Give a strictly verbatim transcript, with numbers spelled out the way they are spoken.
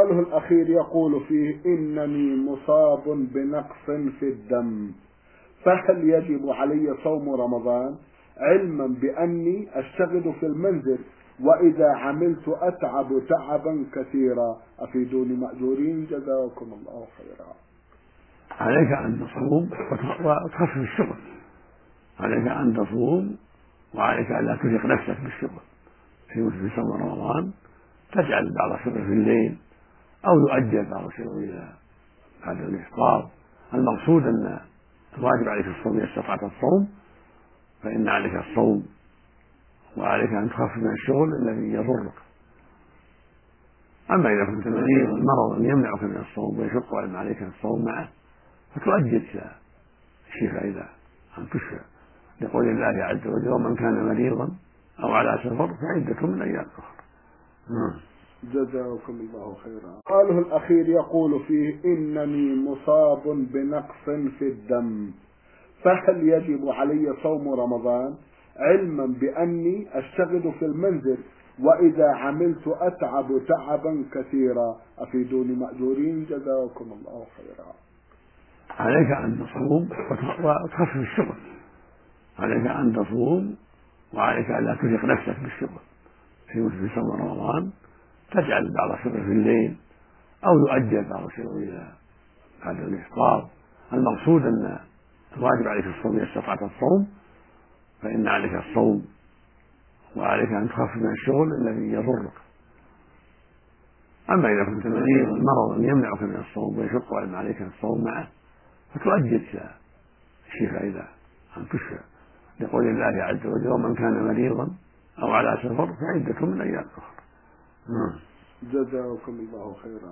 سؤاله الأخير يقول فيه: إنني مصاب بنقص في الدم، فهل يجب علي صوم رمضان علما بأني أشتغل في المنزل وإذا عملت أتعب تعبا كثيرا؟ أفيدوني مأجورين جزاكم الله خيرا. عليك أن تصوم وتخفف الشغل، عليك أن تصوم وعليك أن لا ترهق نفسك بالشغل في صوم رمضان، تجعل بعض الشغل في الليل أو يؤجل بعض الشغل إلى بعد الإفطار. المقصود أن الواجب عليك الصوم إذا استطعت الصوم فإن عليك الصوم، وعليك أن تخفف من الشغل الذي يضرك. أما إذا كنت مريض مرض يمنعك من الصوم ويشق عليك الصوم معه فتؤجل إلى الشفاء إذا أن تشفى، لقول الله عز وجل: ومن كان مريضا أو على سفر فعدة من أيام أخرى. جزاكم الله خيرا. سؤاله الأخير يقول فيه: إنني مصاب بنقص في الدم، فهل يجب علي صوم رمضان علما بأني أشتغل في المنزل وإذا عملت أتعب تعبا كثيرا؟ أفيدوني مأجورين جزاكم الله خيرا. عليك أن تصوم وتخفف الشغل، عليك أن تصوم وعليك أن لا ترهق نفسك بالشغل في صوم رمضان، تجعل بعض الشغل في الليل أو يؤجل بعض الشغل إلى بعد الإفطار. المقصود أن الواجب عليك الصوم إذا استطعت الصوم فإن عليك الصوم، وعليك أن تخفف من الشغل الذي يضرك. أما إذا كنت مريض مرض يمنعك من الصوم ويشق عليك الصوم معه فتؤجل إلى الشفاء إذا أن تشفى، لقول الله عز وجل: ومن كان مريضا أو على سفر فعدة من أيام أخرى. جزاكم الله خيرا.